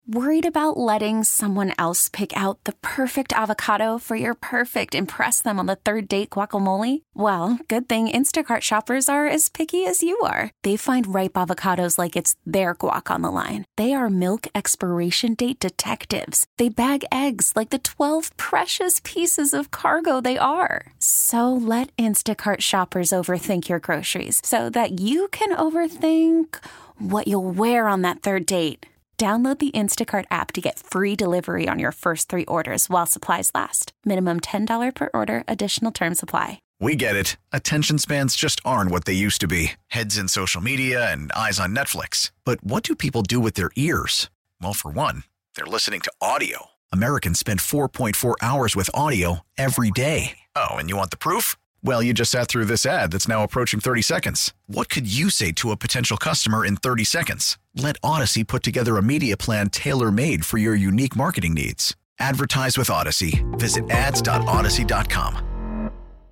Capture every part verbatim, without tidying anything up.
Worried about letting someone else pick out the perfect avocado for your perfect impress them on the third date guacamole? Well, good thing Instacart shoppers are as picky as you are. They find ripe avocados like it's their guac on the line. They are milk expiration date detectives. They bag eggs like the twelve precious pieces of cargo they are. So let Instacart shoppers overthink your groceries so that you can overthink what you'll wear on that third date. Download the Instacart app to get free delivery on your first three orders while supplies last. Minimum ten dollars per order. Additional terms apply. We get it. Attention spans just aren't what they used to be. Heads in social media and eyes on Netflix. But what do people do with their ears? Well, for one, they're listening to audio. Americans spend four point four hours with audio every day. Oh, and you want the proof? Well, you just sat through this ad that's now approaching thirty seconds. What could you say to a potential customer in thirty seconds? Let Odyssey put together a media plan tailor-made for your unique marketing needs. Advertise with Odyssey. Visit ads dot odyssey dot com.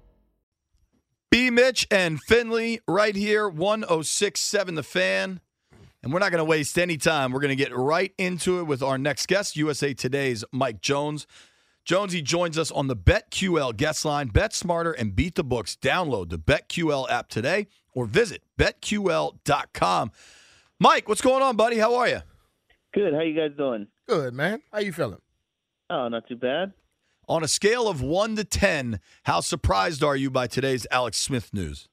B. Mitch and Finley right here, one oh six point seven The Fan. And we're not going to waste any time. We're going to get right into it with our next guest, U S A Today's Mike Jones. Jonesy joins us on the BetQL guest line. Bet smarter and beat the books. Download the BetQL app today or visit bet Q L dot com. Mike, what's going on, buddy? How are you? Good. How you guys doing? Good, man. How you feeling? Oh, not too bad. On a scale of one to ten, how surprised are you by today's Alex Smith news?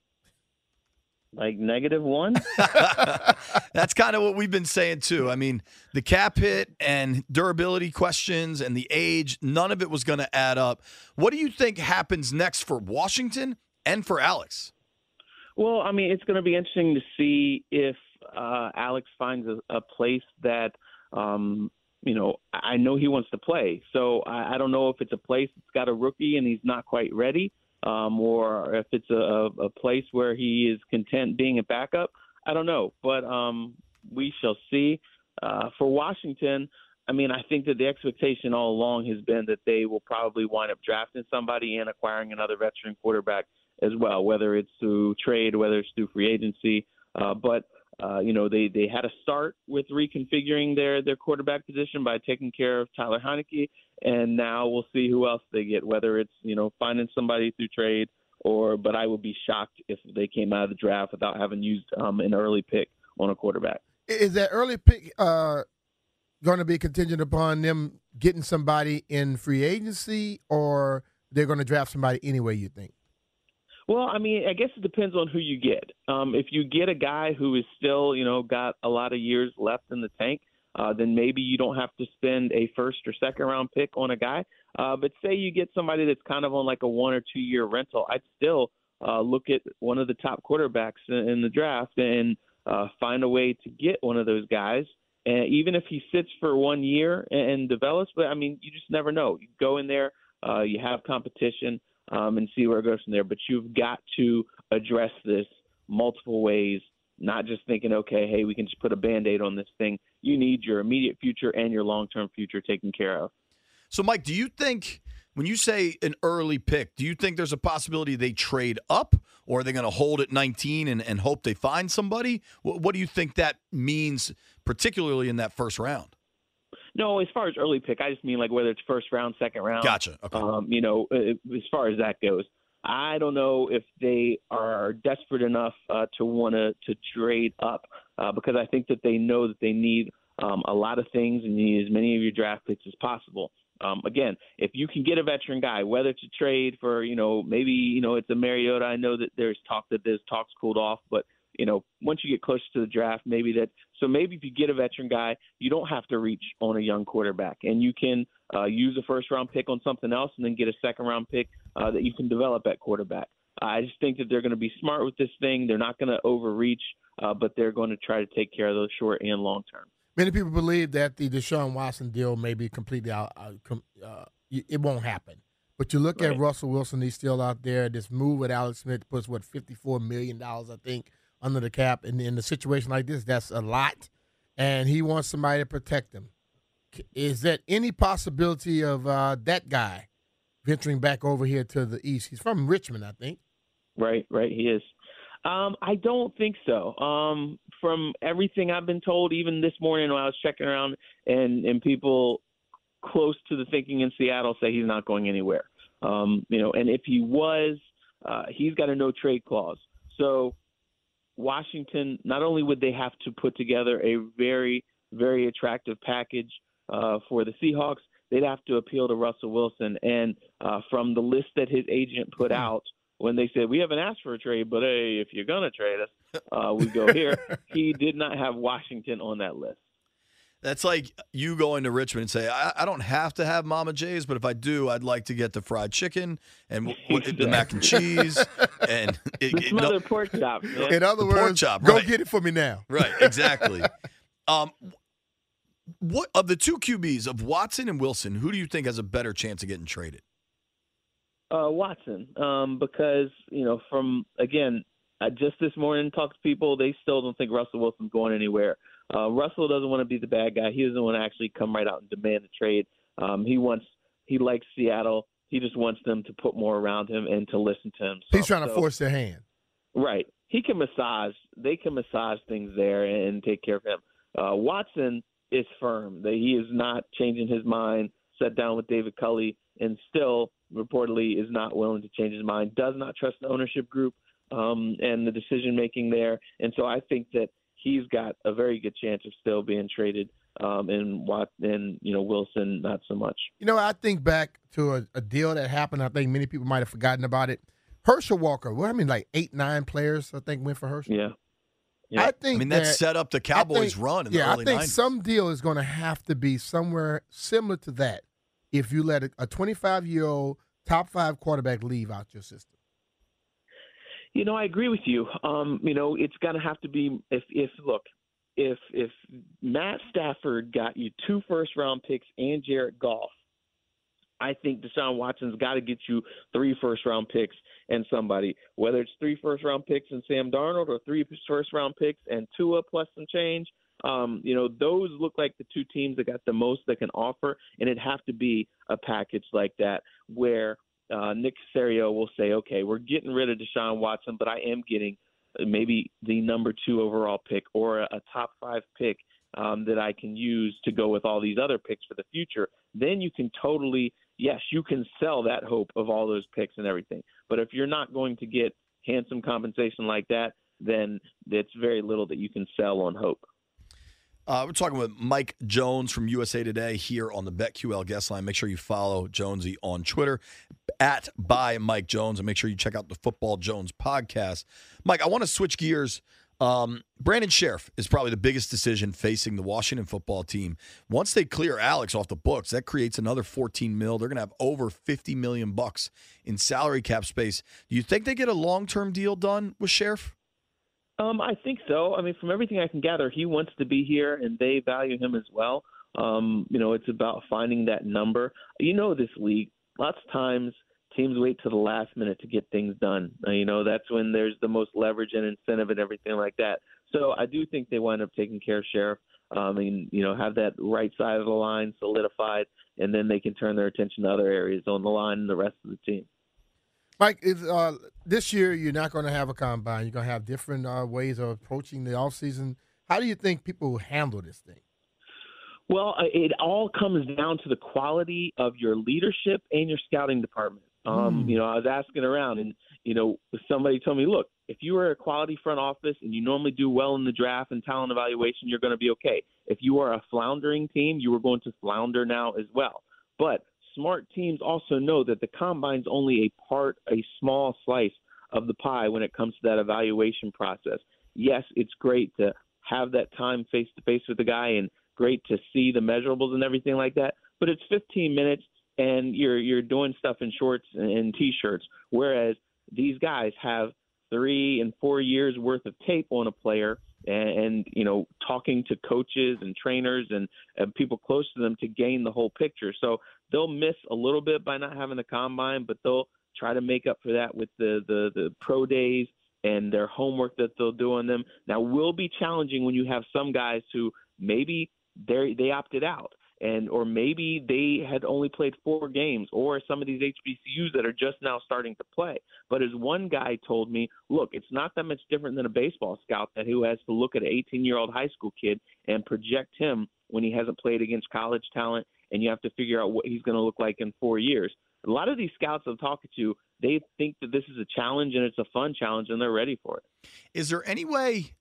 Like negative one? That's kind of what we've been saying, too. I mean, the cap hit and durability questions and the age, none of it was going to add up. What do you think happens next for Washington and for Alex? Well, I mean, it's going to be interesting to see if uh, Alex finds a, a place that, um, you know, I know he wants to play. So I, I don't know if it's a place that's got a rookie and he's not quite ready. Um, or if it's a, a place where he is content being a backup, I don't know. But um, we shall see. Uh, for Washington, I mean, I think that the expectation all along has been that they will probably wind up drafting somebody and acquiring another veteran quarterback as well, whether it's through trade, whether it's through free agency. Uh, but, uh, you know, they, they had to start with reconfiguring their, their quarterback position by taking care of Tyler Heineke. And now we'll see who else they get, whether it's, you know, finding somebody through trade or, but I would be shocked if they came out of the draft without having used um, an early pick on a quarterback. Is that early pick uh, going to be contingent upon them getting somebody in free agency, or they're going to draft somebody anyway, you think? Well, I mean, I guess it depends on who you get. Um, if you get a guy who is still, you know, got a lot of years left in the tank, Uh, then maybe you don't have to spend a first or second round pick on a guy. Uh, but say you get somebody that's kind of on like a one or two year rental, I'd still uh, look at one of the top quarterbacks in, in the draft and uh, find a way to get one of those guys. And even if he sits for one year and, and develops, but I mean, you just never know. You go in there, uh, you have competition um, and see where it goes from there. But you've got to address this multiple ways. Not just thinking, okay, hey, we can just put a Band-Aid on this thing. You need your immediate future and your long-term future taken care of. So, Mike, do you think when you say an early pick, do you think there's a possibility they trade up, or are they going to hold at nineteen and, and hope they find somebody? What, what do you think that means, particularly in that first round? No, as far as early pick, I just mean like whether it's first round, second round. Gotcha. Okay. Um, you know, as far as that goes. I don't know if they are desperate enough uh, to want to to trade up uh, because I think that they know that they need um, a lot of things and need as many of your draft picks as possible. Um, again, if you can get a veteran guy, whether to trade for, you know, maybe, you know, it's a Mariota. I know that there's talk that there's talks cooled off, but, you know, once you get closer to the draft, maybe that – so maybe if you get a veteran guy, you don't have to reach on a young quarterback, and you can uh, use a first-round pick on something else and then get a second-round pick uh, that you can develop at quarterback. I just think that they're going to be smart with this thing. They're not going to overreach, uh, but they're going to try to take care of those short and long term. Many people believe that the Deshaun Watson deal may be completely out. Uh, it won't happen. But you look Right. at Russell Wilson, he's still out there. This move with Alex Smith puts, what, fifty-four million dollars, I think, under the cap. And in a situation like this, that's a lot. And he wants somebody to protect him. Is there any possibility of uh, that guy venturing back over here to the East? He's from Richmond, I think. Right, right, he is. Um, I don't think so. Um, from everything I've been told, even this morning when I was checking around, and, and people close to the thinking in Seattle say he's not going anywhere. Um, you know, and if he was, uh, he's got a no trade clause. So Washington, not only would they have to put together a very, very attractive package uh, for the Seahawks, they'd have to appeal to Russell Wilson. And uh, from the list that his agent put out, when they said, we haven't asked for a trade, but hey, if you're going to trade us, uh, we go here. He did not have Washington on that list. That's like you going to Richmond and say, I, I don't have to have Mama J's, but if I do, I'd like to get the fried chicken and w- w- the mac and cheese and it, the it, smothered no, pork chop. Man. In other the pork words, chop, go right. get it for me now. Right, exactly. um, what of the two Q Bs of Watson and Wilson, who do you think has a better chance of getting traded? Uh, Watson, um, because, you know, from, again, I just this morning talked to people, they still don't think Russell Wilson's going anywhere. Uh, Russell doesn't want to be the bad guy. He doesn't want to actually come right out and demand a trade. Um, he wants, he likes Seattle. He just wants them to put more around him and to listen to him. So, He's trying to so, force their hand. Right. He can massage. They can massage things there and take care of him. Uh, Watson is firm. That he is not changing his mind. Sat down with David Culley and still reportedly is not willing to change his mind. Does not trust the ownership group um, and the decision making there. And so I think that he's got a very good chance of still being traded. Um, and Watt and you know Wilson not so much. You know, I think back to a, a deal that happened. I think many people might have forgotten about it. Herschel Walker. Well, I mean, like eight, nine players. I think went for Herschel. Yeah. Yeah. I think I mean, that, that set up the Cowboys' think, run in yeah, the early I think nineties. some deal is going to have to be somewhere similar to that if you let a twenty-five-year-old top five quarterback leave out your system. You know, I agree with you. Um, you know, it's going to have to be if, if look, if if Matt Stafford got you two first-round picks and Jared Goff, I think Deshaun Watson's got to get you three first-round picks and somebody, whether it's three first-round picks and Sam Darnold or three first-round picks and Tua plus some change. Um, you know, those look like the two teams that got the most that can offer, and it'd have to be a package like that where uh, Nick Caserio will say, okay, we're getting rid of Deshaun Watson, but I am getting maybe the number two overall pick or a, a top five pick um, that I can use to go with all these other picks for the future. Then you can totally, yes, you can sell that hope of all those picks and everything. But if you're not going to get handsome compensation like that, then it's very little that you can sell on hope. Uh, we're talking with Mike Jones from U S A Today here on the BetQL guest line. Make sure you follow Jonesy on Twitter at by Mike Jones, and make sure you check out the Football Jones podcast. Mike, I want to switch gears. Um, Brandon Sheriff is probably the biggest decision facing the Washington football team. Once they clear Alex off the books, that creates another fourteen mil. They're going to have over fifty million bucks in salary cap space. Do you think they get a long-term deal done with Sheriff? Um, I think so. I mean, from everything I can gather, he wants to be here, and they value him as well. Um, you know, it's about finding that number. You know, this league, lots of times teams wait till the last minute to get things done. Uh, you know, that's when there's the most leverage and incentive and everything like that. So I do think they wind up taking care of Sheriff um, and, you know, have that right side of the line solidified, and then they can turn their attention to other areas on the line and the rest of the team. Mike, is, uh, this year you're not going to have a combine. You're going to have different uh, ways of approaching the offseason. How do you think people will handle this thing? Well, it all comes down to the quality of your leadership and your scouting department. Um, Mm. You know, I was asking around, and, you know, somebody told me, look, if you are a quality front office and you normally do well in the draft and talent evaluation, you're going to be okay. If you are a floundering team, you are going to flounder now as well. But smart teams also know that the combine's only a part, a small slice of the pie when it comes to that evaluation process. Yes, it's great to have that time face-to-face with the guy and great to see the measurables and everything like that, but it's fifteen minutes and you're you're doing stuff in shorts and, and T-shirts, whereas these guys have three and four years worth of tape on a player and, and you know, talking to coaches and trainers and, and people close to them to gain the whole picture. So they'll miss a little bit by not having the combine, but they'll try to make up for that with the, the, the pro days and their homework that they'll do on them. Now, will be challenging when you have some guys who maybe they they opted out and or maybe they had only played four games, or some of these H B C Us that are just now starting to play. But as one guy told me, look, it's not that much different than a baseball scout that who has to look at an eighteen-year-old high school kid and project him when he hasn't played against college talent, and you have to figure out what he's going to look like in four years. A lot of these scouts I'm talking to, they think that this is a challenge and it's a fun challenge, and they're ready for it. Is there any way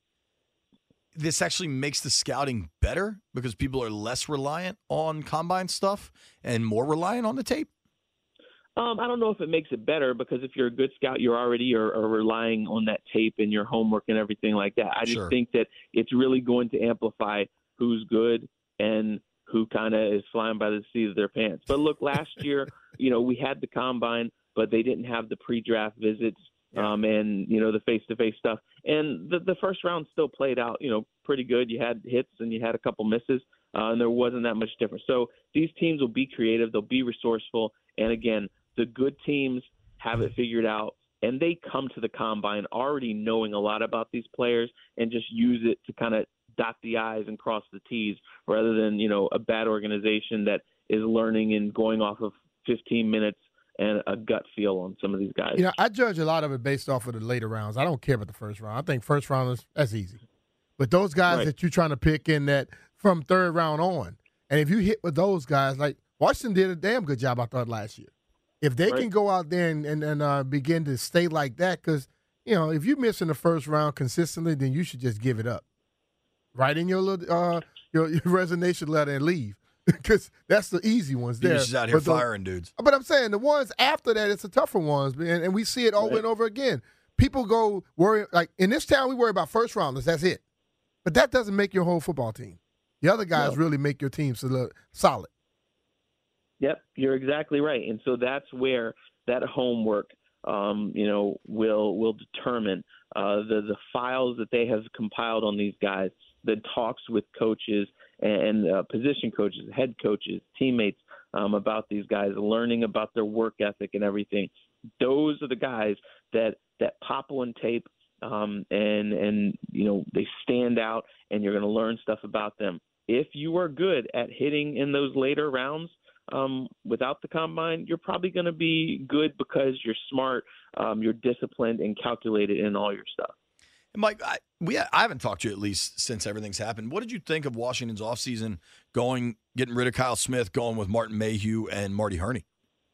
this actually makes the scouting better because people are less reliant on combine stuff and more reliant on the tape? Um, I don't know if it makes it better, because if you're a good scout, you're already are, are relying on that tape and your homework and everything like that. I just Sure. think that it's really going to amplify who's good and who kind of is flying by the seat of their pants. But look, last year, you know, we had the combine, but they didn't have the pre-draft visits Yeah. um, and, you know, the face-to-face stuff. And the, the first round still played out, you know, pretty good. You had hits and you had a couple misses, uh, and there wasn't that much difference. So these teams will be creative. They'll be resourceful. And, again, the good teams have it figured out, and they come to the combine already knowing a lot about these players and just use it to kind of dot the I's and cross the T's, rather than, you know, a bad organization that is learning and going off of fifteen minutes and a gut feel on some of these guys. You know, I judge a lot of it based off of the later rounds. I don't care about the first round. I think first round is that's easy. But those guys Right. that you're trying to pick in that from third round on, and if you hit with those guys, like Washington did a damn good job, I thought, last year. If they Right. can go out there and, and, and uh, begin to stay like that, because, you know, if you miss in the first round consistently, then you should just give it up. Write in your little uh, your, your resignation letter and leave, because that's the easy ones there. You're just out here But the- firing dudes. But I'm saying the ones after that, it's the tougher ones, and, and we see it over Right. and over again. People go worry, like in this town, we worry about first rounders. That's it. But that doesn't make your whole football team. The other guys No. really make your team so- solid. Yep, you're exactly right. And so that's where that homework, um, you know, will will determine uh, the the files that they have compiled on these guys, the talks with coaches and uh, position coaches, head coaches, teammates um, about these guys, learning about their work ethic and everything. Those are the guys that that pop on tape, um, and and you know they stand out, and you're going to learn stuff about them. If you are good at hitting in those later rounds, Um, without the combine, you're probably going to be good because you're smart, um, you're disciplined, and calculated in all your stuff. And Mike, I, we I haven't talked to you at least since everything's happened. What did you think of Washington's offseason, going, getting rid of Kyle Smith, going with Martin Mayhew and Marty Herney?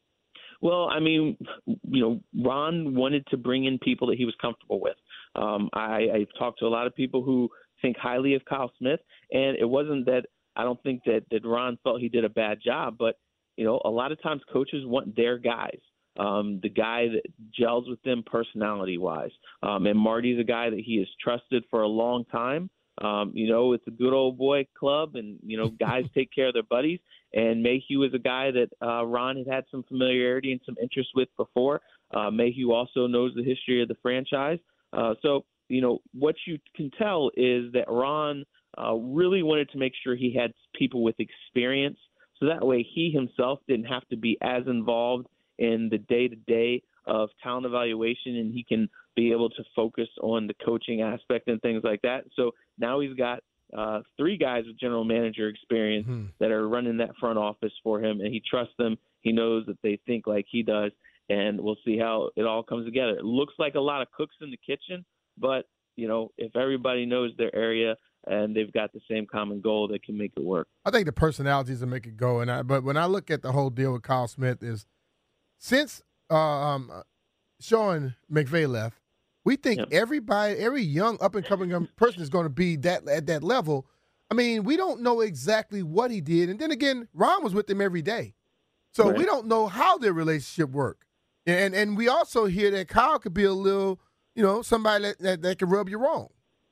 Well, I mean, you know, Ron wanted to bring in people that he was comfortable with. Um, I, I've talked to a lot of people who think highly of Kyle Smith, and it wasn't that I don't think that, that Ron felt he did a bad job, but you know, a lot of times coaches want their guys, um, the guy that gels with them personality-wise. Um, and Marty's a guy that he has trusted for a long time. Um, you know, it's a good old boy club, and, you know, guys take care of their buddies. And Mayhew is a guy that uh, Ron had had some familiarity and some interest with before. Uh, Mayhew also knows the history of the franchise. Uh, so, you know, what you can tell is that Ron uh, really wanted to make sure he had people with experience, so that way he himself didn't have to be as involved in the day-to-day of talent evaluation, and he can be able to focus on the coaching aspect and things like that. So now he's got uh, three guys with general manager experience Mm-hmm. that are running that front office for him, and he trusts them. He knows that they think like he does, and we'll see how it all comes together. It looks like a lot of cooks in the kitchen, but, you know, if everybody knows their area and they've got the same common goal, they can make it work. I think the personalities will make it go. And I, but when I look at the whole deal with Kyle Smith, is since uh, um, Sean McVay left, we think Yep. everybody, every young up and coming young person is going to be that at that level. I mean, we don't know exactly what he did, and then again, Ron was with him every day, so Right. we don't know how their relationship worked. And and we also hear that Kyle could be a little, you know, somebody that that, that can rub you wrong.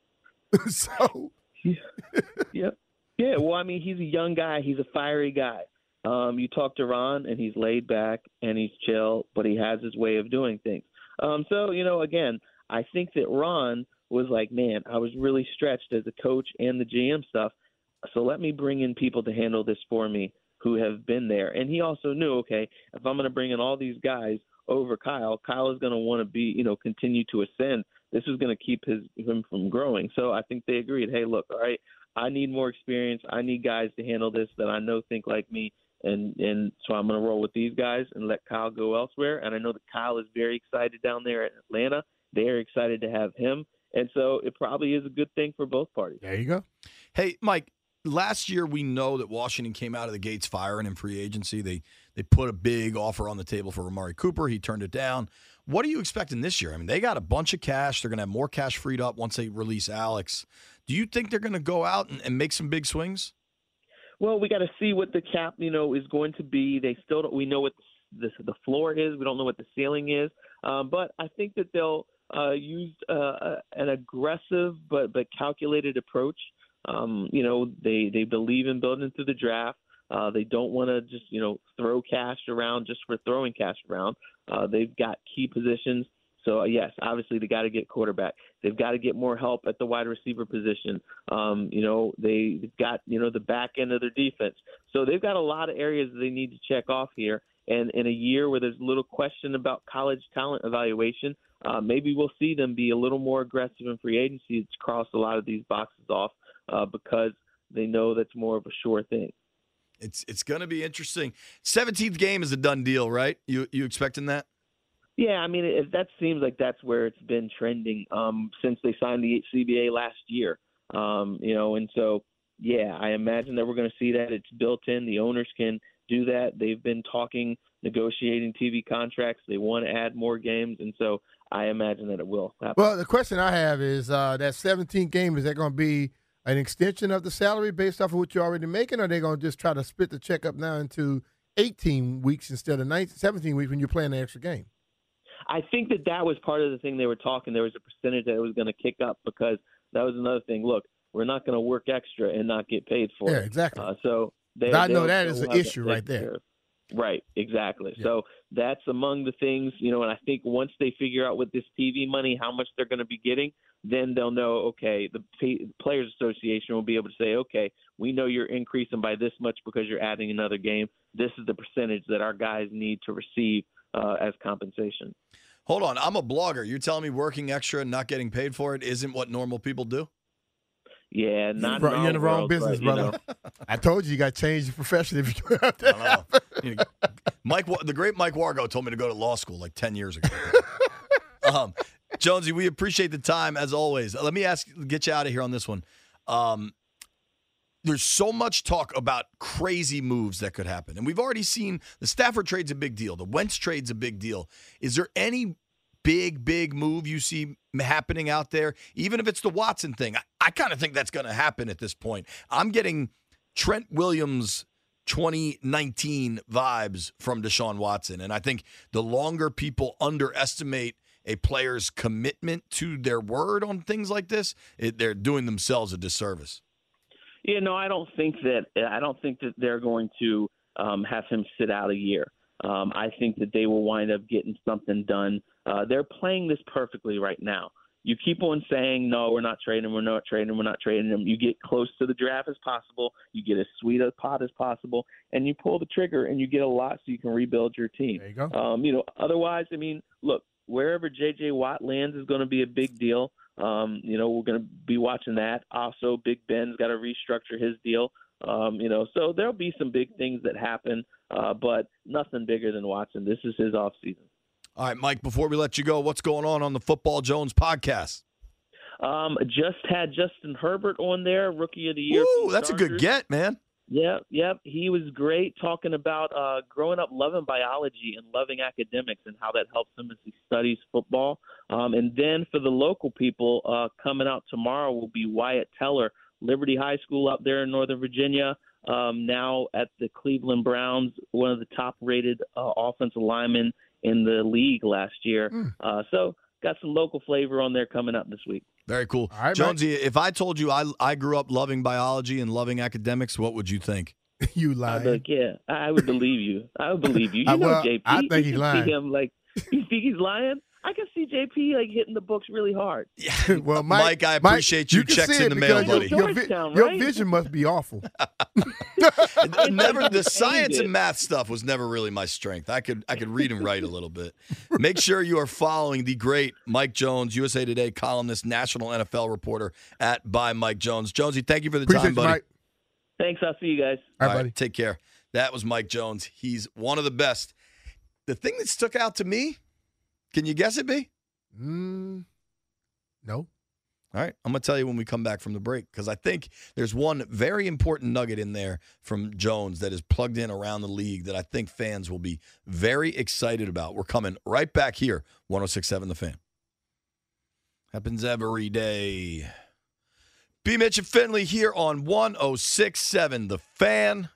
so. Yep. Yeah, well, I mean, he's a young guy. He's a fiery guy. Um, you talk to Ron, and he's laid back, and he's chill, but he has his way of doing things. Um, so, you know, again, I think that Ron was like, man, I was really stretched as a coach and the G M stuff, so let me bring in people to handle this for me who have been there. And he also knew, okay, if I'm going to bring in all these guys over Kyle, Kyle is going to want to be, you know, continue to ascend. This is going to keep his him from growing. So I think they agreed, hey, look, all right, I need more experience. I need guys to handle this that I know think like me. And and so I'm going to roll with these guys and let Kyle go elsewhere. And I know that Kyle is very excited down there at Atlanta. They're excited to have him. And so it probably is a good thing for both parties. There you go. Hey, Mike, last year we know that Washington came out of the gates firing in free agency. They they put a big offer on the table for Amari Cooper. He turned it down. What are you expecting this year? I mean, they got a bunch of cash. They're going to have more cash freed up once they release Alex. Do you think they're going to go out and, and make some big swings? Well, we got to see what the cap, you know, is going to be. They still don't. We know what the, the, the floor is. We don't know what the ceiling is. Um, but I think that they'll uh, use uh, an aggressive but but calculated approach. Um, you know, they they believe in building through the draft. Uh, they don't want to just, you know, throw cash around just for throwing cash around. Uh, they've got key positions. So, uh, yes, obviously they got to get quarterback. They've got to get more help at the wide receiver position. Um, you know, they, they've got, you know, the back end of their defense. So they've got a lot of areas that they need to check off here. And in a year where there's a little question about college talent evaluation, uh, maybe we'll see them be a little more aggressive in free agency to cross a lot of these boxes off uh, because they know that's more of a sure thing. It's it's going to be interesting. seventeenth game is a done deal, right? You you expecting that? Yeah, I mean, it, that seems like that's where it's been trending um, since they signed the C B A last year. Um, you know, and so, yeah, I imagine that we're going to see that. It's built in. The owners can do that. They've been talking, negotiating T V contracts. They want to add more games, and so I imagine that it will happen. Well, the question I have is uh, that seventeenth game, is that going to be an extension of the salary based off of what you're already making, or are they going to just try to split the check up now into eighteen weeks instead of nineteen, seventeen weeks when you're playing the extra game? I think that that was part of the thing they were talking. There was a percentage that it was going to kick up because that was another thing. Look, we're not going to work extra and not get paid for yeah, it. exactly. Uh, so they, I know they, that is an issue right there. Care. Right, exactly. Yeah. So that's among the things, you know, and I think once they figure out with this T V money how much they're going to be getting, then they'll know, okay, the P- Players Association will be able to say, okay, we know you're increasing by this much because you're adding another game. This is the percentage that our guys need to receive uh, as compensation. Hold on. I'm a blogger. You're telling me working extra and not getting paid for it isn't what normal people do? Yeah, not You're, you're in the wrong world, business, but, you brother. know. I told you you got to change your profession if you have to. I know. You know, Mike, the great Mike Wargo told me to go to law school like ten years ago. um, Jonesy, we appreciate the time as always. Let me ask, get you out of here on this one. Um, there's so much talk about crazy moves that could happen. And we've already seen the Stafford trade's a big deal. The Wentz trade's a big deal. Is there any big, big move you see happening out there? Even if it's the Watson thing, I, I kind of think that's going to happen at this point. I'm getting Trent Williams twenty nineteen vibes from Deshaun Watson. And I think the longer people underestimate a player's commitment to their word on things like this, it, they're doing themselves a disservice. Yeah, no, I don't think that I don't think that they're going to um, have him sit out a year. Um, I think that they will wind up getting something done. Uh, they're playing this perfectly right now. You keep on saying, no, we're not trading, we're not trading, we're not trading him. You get close to the draft as possible. You get as sweet a pot as possible, and you pull the trigger, and you get a lot so you can rebuild your team. There you go. Um, you know, otherwise, I mean, look, wherever J J. Watt lands is going to be a big deal. Um, you know, we're going to be watching that. Also, Big Ben's got to restructure his deal. Um, you know, so there'll be some big things that happen, uh, but nothing bigger than Watson. This is his offseason. All right, Mike, before we let you go, what's going on on the Football Jones podcast? Um, just had Justin Herbert on there, Rookie of the Year. Ooh, that's Chargers. A good get, man. Yep, yep. He was great talking about uh, growing up loving biology and loving academics and how that helps him as he studies football. Um, and then for the local people, uh, coming out tomorrow will be Wyatt Teller, Liberty High School up there in Northern Virginia, um, now at the Cleveland Browns, one of the top-rated uh, offensive linemen in the league last year. Mm. Uh, so got some local flavor on there coming up this week. Very cool. All right, Jonesy, Mike. If I told you I I grew up loving biology and loving academics, what would you think? You lying. Like, yeah, I would believe you. I would believe you. You I, know well, J P. I think you he's lying. See him like, you think he's lying? I can see J P like hitting the books really hard. Yeah. Well, Mike, Mike, I appreciate Mike, you. you can Checks see in it the mail, because your- buddy. Your, vi- Georgetown, your right? vision must be awful. never the science it. and math stuff was never really my strength. I could I could read and write a little bit. Make sure you are following the great Mike Jones, U S A Today columnist, national N F L reporter at by Mike Jones. Jonesy, thank you for the Appreciate time, you, buddy. Mike. Thanks. I'll see you guys. All All right, right, buddy. take care. That was Mike Jones. He's one of the best. The thing that stuck out to me, can you guess it, B? Mm, no. All right, I'm going to tell you when we come back from the break because I think there's one very important nugget in there from Jones that is plugged in around the league that I think fans will be very excited about. We're coming right back here, one oh six point seven The Fan. Happens every day. B. Mitch and Finley here on one oh six point seven The Fan.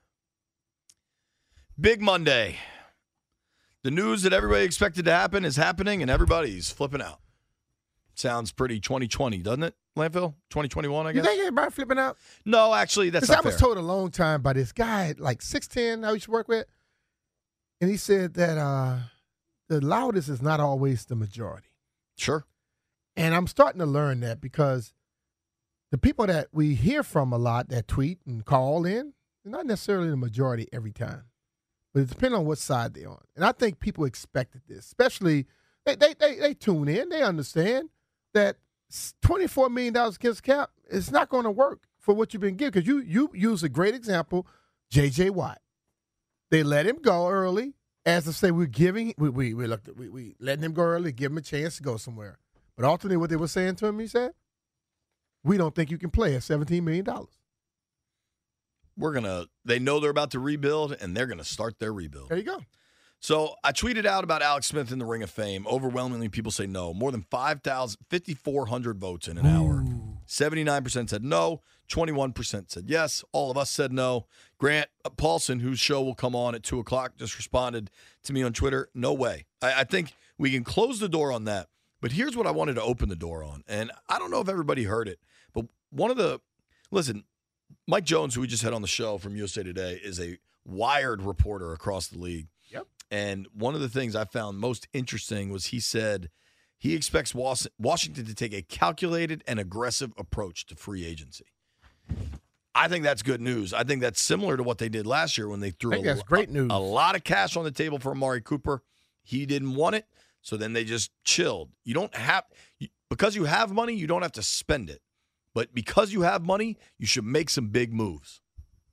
Big Monday. The news that everybody expected to happen is happening, and everybody's flipping out. Sounds pretty twenty twenty, doesn't it, Landfill? twenty twenty-one, I You guess? think everybody flipping out? No, actually, that's Because not I was fair. told a long time by this guy, like six ten, I used to work with, and he said that uh, the loudest is not always the majority. Sure. And I'm starting to learn that because the people that we hear from a lot that tweet and call in, they're not necessarily the majority every time. But it depends on what side they're on. And I think people expected this, especially they they they, they tune in, they understand that twenty-four million dollars against cap is not going to work for what you've been given. Because you you use a great example, J J. Watt. They let him go early, as to say we're giving we we we looked we we letting him go early, give him a chance to go somewhere. But ultimately, what they were saying to him, he said, "We don't think you can play at seventeen million dollars." We're going to, they know they're about to rebuild, and they're going to start their rebuild. There you go. So I tweeted out about Alex Smith in the Ring of Fame. Overwhelmingly, people say no. More than five thousand, fifty-four hundred votes in an hour. seventy-nine percent said no. twenty-one percent said yes. All of us said no. Grant Paulson, whose show will come on at two o'clock, just responded to me on Twitter. No way. I, I think we can close the door on that. But here's what I wanted to open the door on. And I don't know if everybody heard it, but one of the, listen, Mike Jones, who we just had on the show from U S A Today, is a wired reporter across the league. Yep. And one of the things I found most interesting was he said he expects Was- Washington to take a calculated and aggressive approach to free agency. I think that's good news. I think that's similar to what they did last year when they threw I think a, that's great news. a lot of cash on the table for Amari Cooper. He didn't want it, so then they just chilled. You don't have because you have money, you don't have to spend it. But because you have money, you should make some big moves.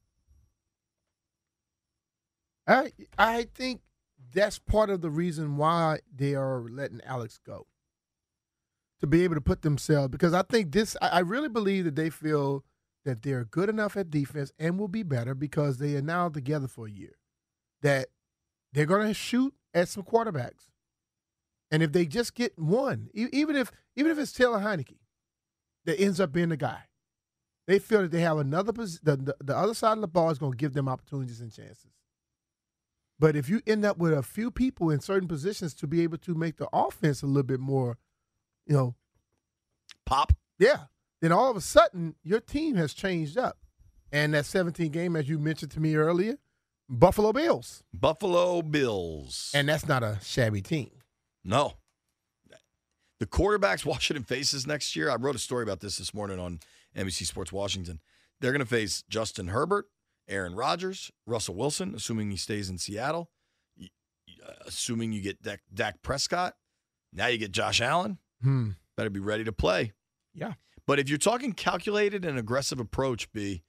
I I think that's part of the reason why they are letting Alex go. To be able to put themselves, because I think this, I I really believe that they feel that they're good enough at defense and will be better because they are now together for a year. That they're going to shoot at some quarterbacks. And if they just get one, e- even if even if it's Taylor Heineke that ends up being the guy, they feel that they have another pos- the, the the other side of the ball is going to give them opportunities and chances. But if you end up with a few people in certain positions to be able to make the offense a little bit more, you know, Pop. yeah, then all of a sudden your team has changed up. And that seventeen game, as you mentioned to me earlier, Buffalo Bills. Buffalo Bills. And that's not a shabby team. No. The quarterbacks Washington faces next year, I wrote a story about this this morning on N B C Sports Washington. They're going to face Justin Herbert, Aaron Rodgers, Russell Wilson, assuming he stays in Seattle, assuming you get Dak, Dak Prescott. Now you get Josh Allen. Hmm. Better be ready to play. Yeah. But if you're talking calculated and aggressive approach, B,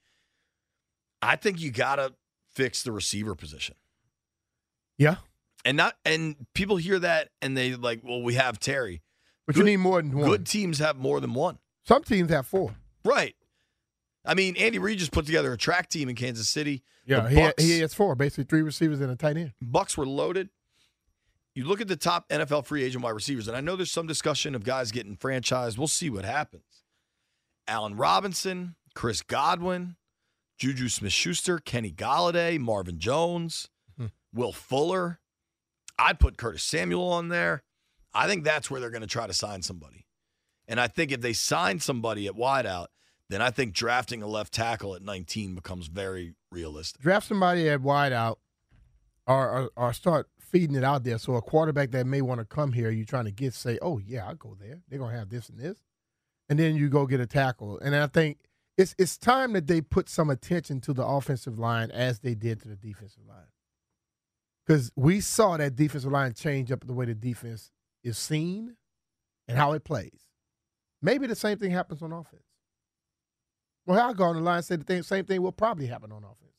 I think you got to fix the receiver position. Yeah. And not and people hear that and they like, well, we have Terry. But Good- you need more than one. Good teams have more than one. Some teams have four. Right. I mean, Andy Reid just put together a track team in Kansas City. Yeah, The he, Bucks, he has four, basically three receivers and a tight end. Bucks were loaded. You look at the top N F L free agent wide receivers, and I know there's some discussion of guys getting franchised. We'll see what happens. Allen Robinson, Chris Godwin, Juju Smith-Schuster, Kenny Golladay, Marvin Jones, Hmm. Will Fuller. I'd put Curtis Samuel on there. I think that's where they're going to try to sign somebody. And I think if they sign somebody at wideout, then I think drafting a left tackle at nineteen becomes very realistic. Draft somebody at wideout or, or, or start feeding it out there. So a quarterback that may want to come here, you're trying to get, say, oh, yeah, I'll go there. They're going to have this and this. And then you go get a tackle. And I think it's it's time that they put some attention to the offensive line as they did to the defensive line. Because we saw that defensive line change up the way the defense is seen and how it plays. Maybe the same thing happens on offense. Well, I'll go on the line and say the thing, same thing will probably happen on offense.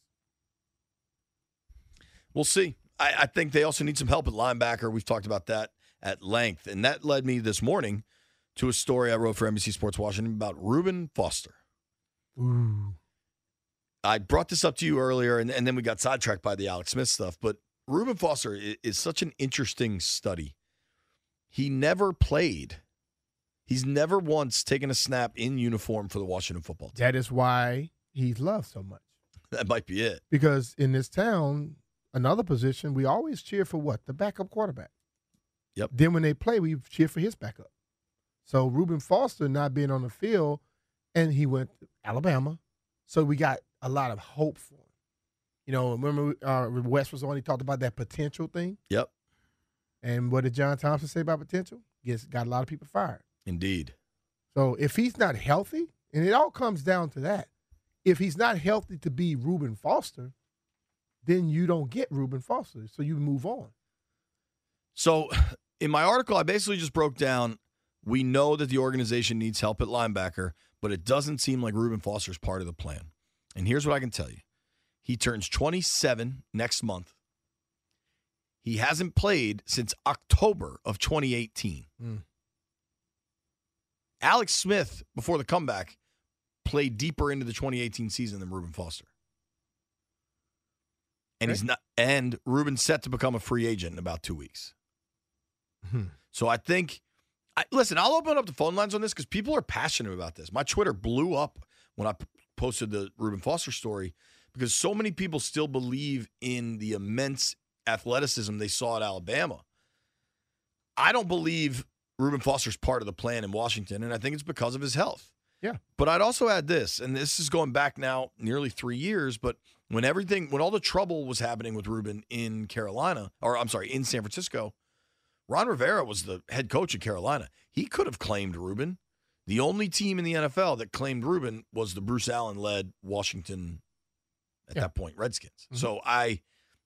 We'll see. I, I think they also need some help at linebacker. We've talked about that at length. And that led me this morning to a story I wrote for N B C Sports Washington about Reuben Foster. Ooh. I brought this up to you earlier, and, and then we got sidetracked by the Alex Smith stuff. But Reuben Foster is, is such an interesting study. He never played. He's never once taken a snap in uniform for the Washington football team. That is why he's loved so much. That might be it. Because in this town, another position, we always cheer for what? The backup quarterback. Yep. Then when they play, we cheer for his backup. So Reuben Foster not being on the field, and he went to Alabama. So we got a lot of hope for him. You know, remember uh, Wes was on, he talked about that potential thing? Yep. And what did John Thompson say about potential? Gets got a lot of people fired. Indeed. So if he's not healthy, and it all comes down to that, if he's not healthy to be Reuben Foster, then you don't get Reuben Foster. So you move on. So in my article, I basically just broke down, we know that the organization needs help at linebacker, but it doesn't seem like Reuben Foster is part of the plan. And here's what I can tell you. He turns twenty-seven next month. He hasn't played since October of twenty eighteen. Mm. Alex Smith, before the comeback, played deeper into the twenty eighteen season than Reuben Foster. And okay. he's not. And Reuben's set to become a free agent in about two weeks. Hmm. So I think, I, listen, I'll open up the phone lines on this because people are passionate about this. My Twitter blew up when I p- posted the Reuben Foster story because so many people still believe in the immense athleticism they saw at Alabama. I don't believe Reuben Foster's part of the plan in Washington, and I think it's because of his health. Yeah. But I'd also add this, and this is going back now nearly three years, but when everything, when all the trouble was happening with Reuben in Carolina, or I'm sorry, in San Francisco, Ron Rivera was the head coach of Carolina. He could have claimed Reuben. The only team in the N F L that claimed Reuben was the Bruce Allen-led Washington, at yeah. that point, Redskins. Mm-hmm. So I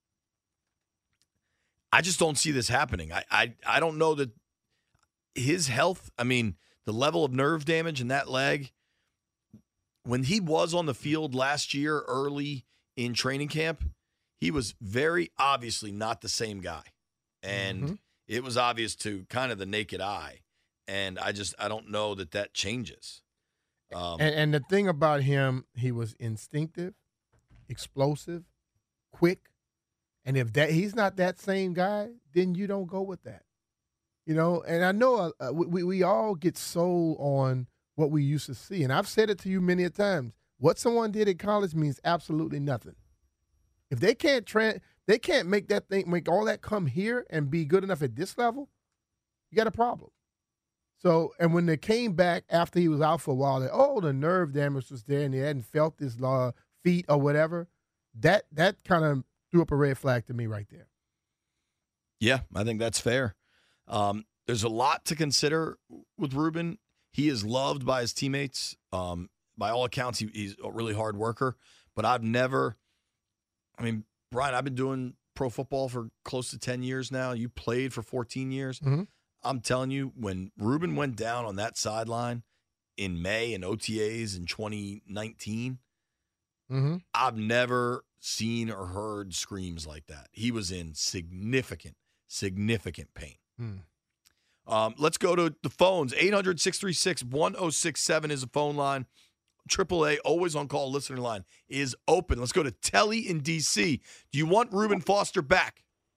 I just don't see this happening. I, I I don't know that his health, I mean, the level of nerve damage in that leg, when he was on the field last year early in training camp, he was very obviously not the same guy. And mm-hmm. it was obvious to kind of the naked eye. And I just, I don't know that that changes. Um, and, and the thing about him, he was instinctive, explosive, quick. And if that he's not that same guy, then you don't go with that. You know, and I know uh, we, we all get sold on what we used to see. And I've said it to you many a times. What someone did at college means absolutely nothing. If they can't tra- they can't make that thing, make all that come here and be good enough at this level, you got a problem. So, and when they came back after he was out for a while, they, oh, the nerve damage was there and they hadn't felt his uh, feet or whatever, that that kind of threw up a red flag to me right there. Yeah, I think that's fair. Um, there's a lot to consider with Reuben. He is loved by his teammates. Um, by all accounts, he, he's a really hard worker. But I've never, I mean, Brian, I've been doing pro football for close to ten years now. You played for fourteen years. Mm-hmm. I'm telling you, when Reuben went down on that sideline in May and O T As in twenty nineteen, mm-hmm. I've never seen or heard screams like that. He was in significant, significant pain. Mm. Um, let's go to the phones. eight hundred, six three six, one oh six seven is a phone line. triple A, always on call listener line, is open. Let's go to Telly in D C. Do you want Reuben Foster back?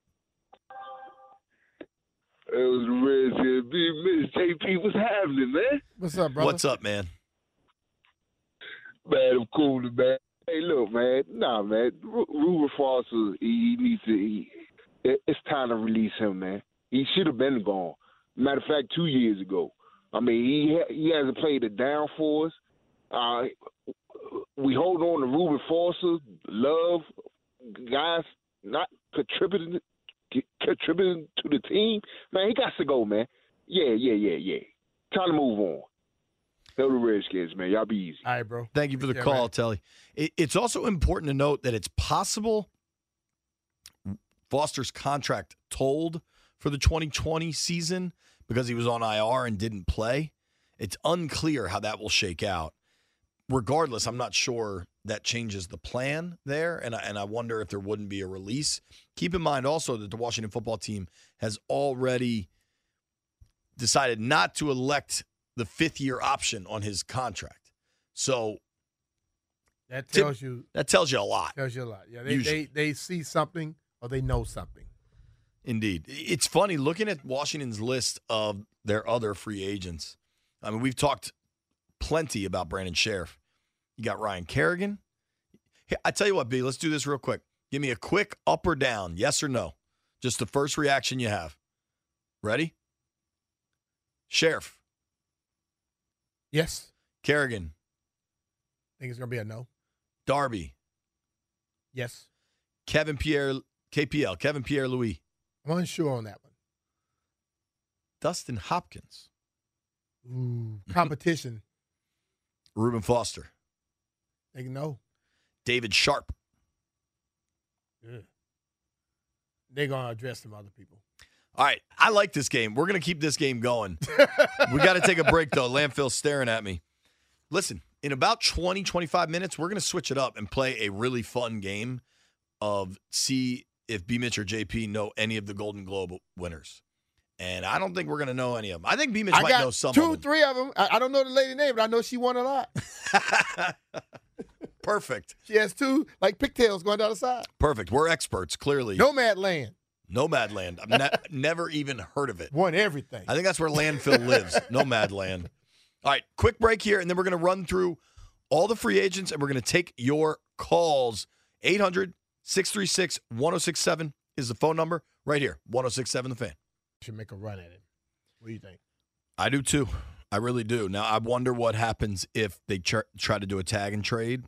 It was the Reds here. Miss J P, what's happening, man? What's up, brother? What's up, man? Man, I'm cool, man. Hey, look, man. Nah, man. Reuben Foster, he, he needs to. He, it, it's time to release him, man. He should have been gone. Matter of fact, two years ago. I mean, he he hasn't played it down for us. Uh, we hold on to Reuben Foster. Love, guys, not contributing contributing to the team, man, he got to go, man. Yeah, yeah, yeah, yeah. Time to move on. Tell the Redskins, man. Y'all be easy. All right, bro. Thank you for the Yeah, call, man. Telly. It, it's also important to note that it's possible Foster's contract told for the twenty twenty season because he was on I R and didn't play. It's unclear how that will shake out. Regardless, I'm not sure that changes the plan there, and I, and I wonder if there wouldn't be a release. Keep in mind also that the Washington football team has already decided not to elect the fifth-year option on his contract. So That tells you that tells you a lot. tells you a lot. Yeah, they, Usually. they they see something or they know something. Indeed. It's funny looking at Washington's list of their other free agents. I mean, we've talked plenty about Brandon Sheriff. You got Ryan Kerrigan. Hey, I tell you what, B, let's do this real quick. Give me a quick up or down, yes or no. Just the first reaction you have. Ready? Sheriff. Yes. Kerrigan. Think it's gonna be a no. Darby. Yes. Kevin Pierre, K P L, Kevin Pierre Louis. I'm unsure on that one. Dustin Hopkins. Ooh, competition. Reuben Foster. Think no. David Sharp. Yeah. They're gonna address some other people. All right, I like this game. We're going to keep this game going. We got to take a break, though. Landfill's staring at me. Listen, in about twenty, twenty-five minutes, we're going to switch it up and play a really fun game of see if B. Mitch or J P know any of the Golden Globe winners. And I don't think we're going to know any of them. I think B. Mitch I might got know some two, of them. three of them. I, I don't know the lady name, but I know she won a lot. Perfect. She has two, like pigtails going down the side. Perfect. We're experts, clearly. Nomad Land Nomad Land. I've ne- never even heard of it. won everything. I think that's where Landfill lives, Nomad Land. All right, quick break here, and then we're going to run through all the free agents, and we're going to take your calls. eight hundred, six three six, one oh six seven is the phone number right here, one oh six seven The Fan. Should make a run at it. What do you think? I do, too. I really do. Now, I wonder what happens if they tr- try to do a tag and trade.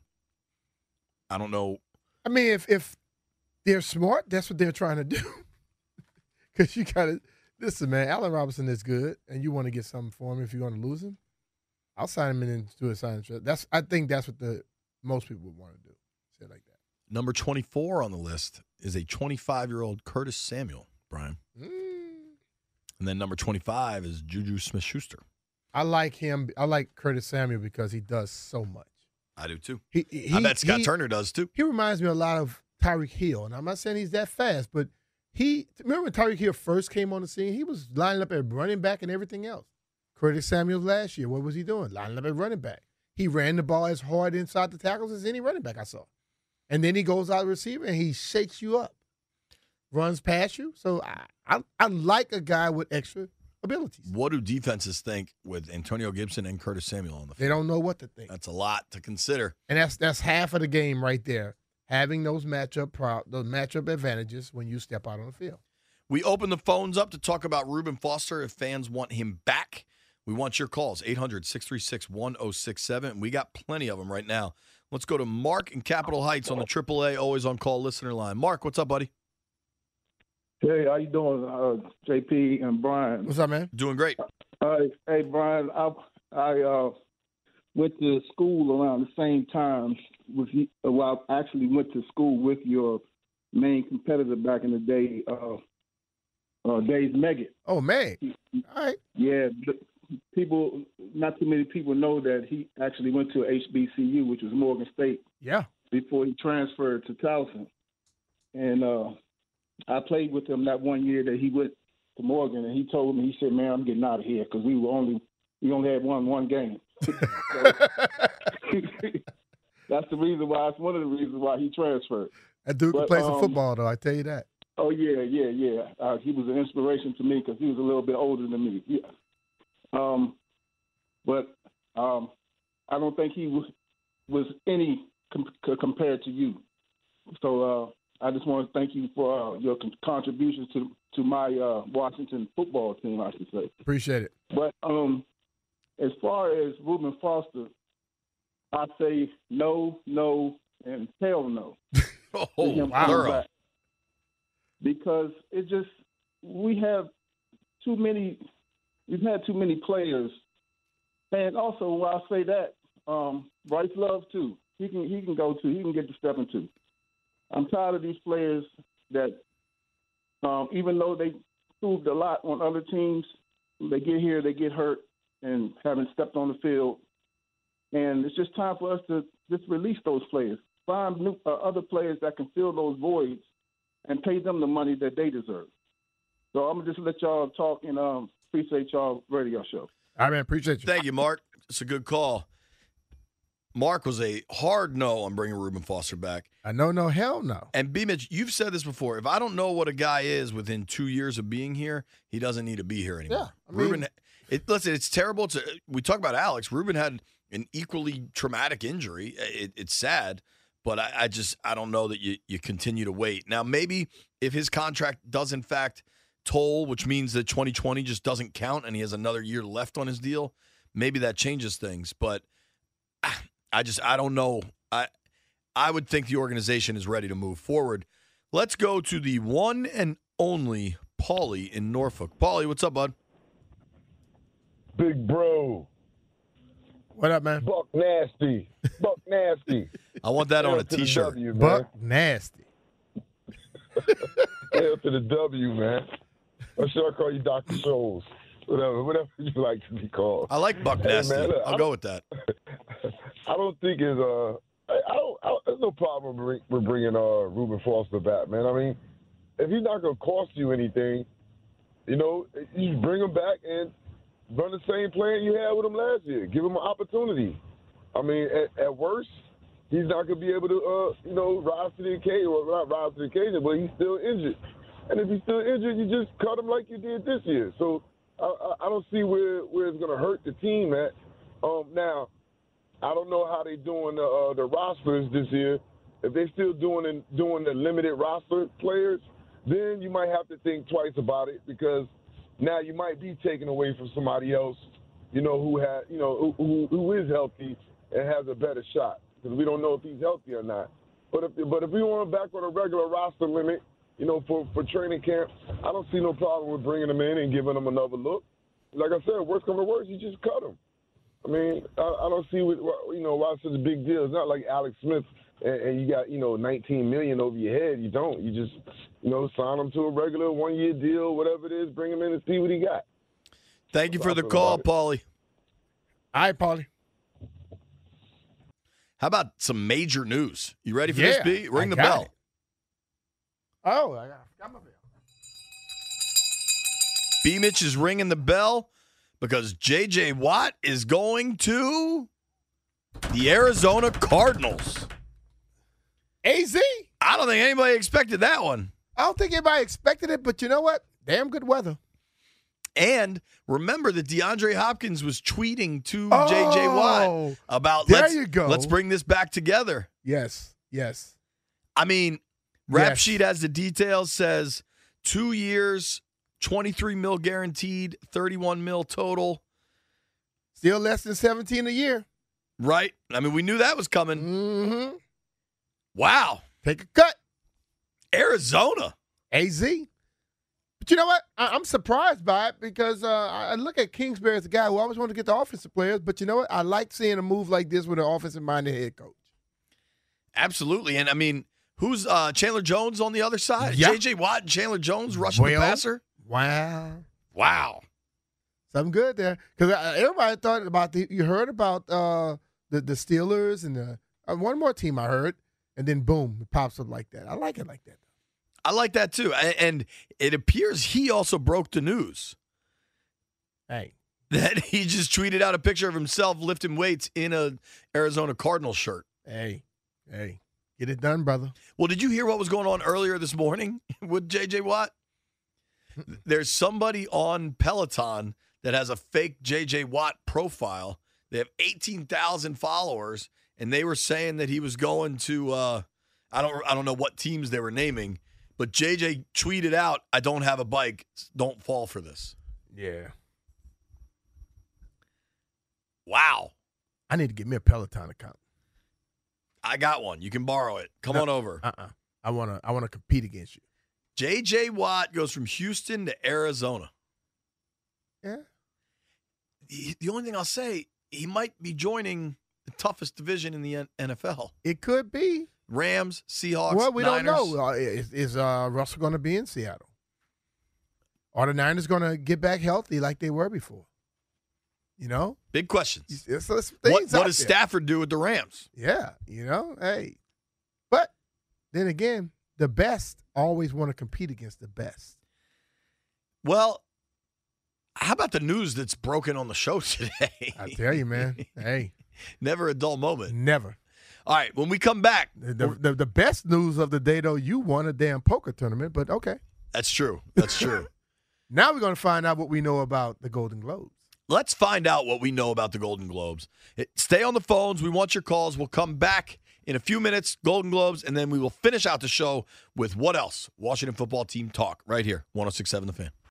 I don't know. I mean, if if they're smart, that's what they're trying to do. Because you got to listen, man. Allen Robinson is good, and you want to get something for him if you're going to lose him. I'll sign him in and do a sign trade. That's I think that's what the most people would want to do. Say it like that. Number twenty-four on the list is a twenty-five-year-old Curtis Samuel, Brian. Mm. And then number twenty-five is Juju Smith-Schuster. I like him. I like Curtis Samuel because he does so much. I do, too. He, he, I bet Scott he, Turner does, too. He reminds me a lot of Tyreek Hill, and I'm not saying he's that fast, but he remember when Tyreek Hill first came on the scene, he was lining up at running back and everything else. Curtis Samuel last year, what was he doing? Lining up at running back. He ran the ball as hard inside the tackles as any running back I saw. And then he goes out receiver and he shakes you up, runs past you. So I, I, I like a guy with extra abilities. What do defenses think with Antonio Gibson and Curtis Samuel on the field? They don't know what to think. That's a lot to consider. And that's that's half of the game right there. Having those matchup pro, those matchup advantages when you step out on the field. We open the phones up to talk about Reuben Foster if fans want him back. We want your calls, eight hundred, six three six, one oh six seven. We got plenty of them right now. Let's go to Mark in Capitol Heights on the triple A, always on call listener line. Mark, what's up, buddy? Hey, how you doing, uh, J P and Brian? What's up, man? Doing great. Uh, hey, Brian, I, I uh, went to school around the same time with you. Well, I actually went to school with your main competitor back in the day, uh, uh, Dave Meggett. Oh, man. All right. Yeah, people, not too many people know that he actually went to H B C U, which was Morgan State, Yeah. before he transferred to Towson. And uh, I played with him that one year that he went to Morgan, and he told me, he said, "Man, I'm getting out of here because we were only we only had one one game." So, that's the reason why. It's one of the reasons why he transferred. That dude can But, play some um, football, though. I tell you that. Oh yeah, yeah, yeah. Uh, he was an inspiration to me because he was a little bit older than me. Yeah. Um, but um, I don't think he was, was any com- compared to you. So uh, I just want to thank you for uh, your con- contributions to to my uh, Washington football team, I should say. Appreciate it. But um, as far as Reuben Foster, I say no, no, and hell no. Oh, to him wow. coming thorough. back. because it just we have too many. We've had too many players, and also while I say that, um, Bryce Love too. He can he can go to he can get to step into. I'm tired of these players that, um, even though they proved a lot on other teams, they get here, they get hurt, and haven't stepped on the field. And it's just time for us to just release those players, find new, uh, other players that can fill those voids, and pay them the money that they deserve. So I'm gonna just let y'all talk, and um, appreciate y'all radio show. All right, man, appreciate you. Thank you, Mark. It's a good call. Mark was a hard no on bringing Reuben Foster back. I know, no, hell no. And B. Mitch, you've said this before. If I don't know what a guy is within two years of being here, he doesn't need to be here anymore. Yeah, I mean, Reuben, it, listen, it's terrible. To we talk about Alex. Reuben had an equally traumatic injury. It, it's sad, but I, I just I don't know that you you continue to wait. Now, maybe if his contract does in fact toll, which means that twenty twenty just doesn't count and he has another year left on his deal, maybe that changes things. But I just I don't know. I I would think the organization is ready to move forward. Let's go to the one and only Paulie in Norfolk. Paulie, what's up, bud? Big bro. What up, man? Buck nasty. Buck nasty. I want that on a Hail to the T-shirt. W, man. Buck nasty. Hail to the W, man. Or should I call you Doctor Scholes? Whatever, whatever you like to be called. I like Buck Hey, Nasty. man, look, I'll I go with that. I don't think it's uh, I, I don't. I, there's no problem with with bringing uh Reuben Foster back, man. I mean, if he's not gonna cost you anything, you know, you just bring him back and run the same plan you had with him last year. Give him an opportunity. I mean, at, at worst, he's not gonna be able to, uh, you know, rise to the occasion. Well, not rise to the occasion, but he's still injured. And if he's still injured, you just cut him like you did this year. So I, I, I don't see where where it's gonna hurt the team at. Um, now. I don't know how they're doing the uh, the rosters this year. If they're still doing doing the limited roster players, then you might have to think twice about it because now you might be taken away from somebody else, you know, who had you know who who is healthy and has a better shot because we don't know if he's healthy or not. But if but if we want him back on a regular roster limit, you know, for for training camp, I don't see no problem with bringing him in and giving him another look. Like I said, worst come to worst, you just cut him. I mean, I, I don't see what, you know why it's such a big deal. It's not like Alex Smith and, and you got you know nineteen million dollars over your head. You don't. You just you know sign him to a regular one year deal, whatever it is. Bring him in and see what he got. Thank you for the call, Paulie. All right, Paulie. How about some major news? You ready for Yeah, this, B? Ring I the got bell. it. Oh, I got, got my bell. B. Mitch is ringing the bell because J J. Watt is going to the Arizona Cardinals. A Z? I don't think anybody expected that one. I don't think anybody expected it, but you know what? Damn good weather. And remember that DeAndre Hopkins was tweeting to Oh, J J. Watt about there let's, you go. let's bring this back together. Yes, yes. I mean, Rap Yes. Sheet has the details, says two years, twenty-three mil guaranteed, thirty-one mil total. Still less than seventeen a year. Right? I mean, we knew that was coming. Mm-hmm. Wow. Take a cut. Arizona. A Z. But you know what? I- I'm surprised by it because uh, I I look at Kingsbury as a guy who always wanted to get the offensive players, but you know what? I like seeing a move like this with an offensive-minded head coach. Absolutely. And I mean, who's uh, Chandler Jones on the other side? Yeah. J J. Watt and Chandler Jones rushing the Well, passer? Wow. Wow. Something good there. Because everybody thought about the, you heard about uh, the, the Steelers and the, uh, one more team I heard, and then boom, it pops up like that. I like it like that. I like that too. A- And it appears he also broke the news Hey. that he just tweeted out a picture of himself lifting weights in a Arizona Cardinals shirt. Hey. Hey. Get it done, brother. Well, did you hear what was going on earlier this morning with J J. Watt? There's somebody on Peloton that has a fake J J. Watt profile. They have eighteen thousand followers, and they were saying that he was going to uh, I don't I don't know what teams they were naming, but J J tweeted out, "I don't have a bike. Don't fall for this." Yeah. Wow. I need to get me a Peloton account. I got one. You can borrow it. Come No. on over. Uh-uh. I wanna I wanna compete against you. J J. Watt goes from Houston to Arizona. Yeah. The, the only thing I'll say, he might be joining the toughest division in the N F L. It could be. Rams, Seahawks, Well, we Niners. don't know. Uh, is is uh, Russell going to be in Seattle? Are the Niners going to get back healthy like they were before? You know? Big questions. It's, it's What, things what out does there. Stafford do with the Rams? Yeah, you know, hey. But then again, the best always want to compete against the best. Well, how about the news that's broken on the show today? I tell you, man. Hey. Never a dull moment. Never. All right, when we come back. The, the, the best news of the day, though, you won a damn poker tournament, but okay. That's true. That's true. Now we're going to find out what we know about the Golden Globes. Let's find out what we know about the Golden Globes. It, stay on the phones. We want your calls. We'll come back in a few minutes, Golden Globes, and then we will finish out the show with what else? Washington football team talk right here, one oh six point seven The Fan.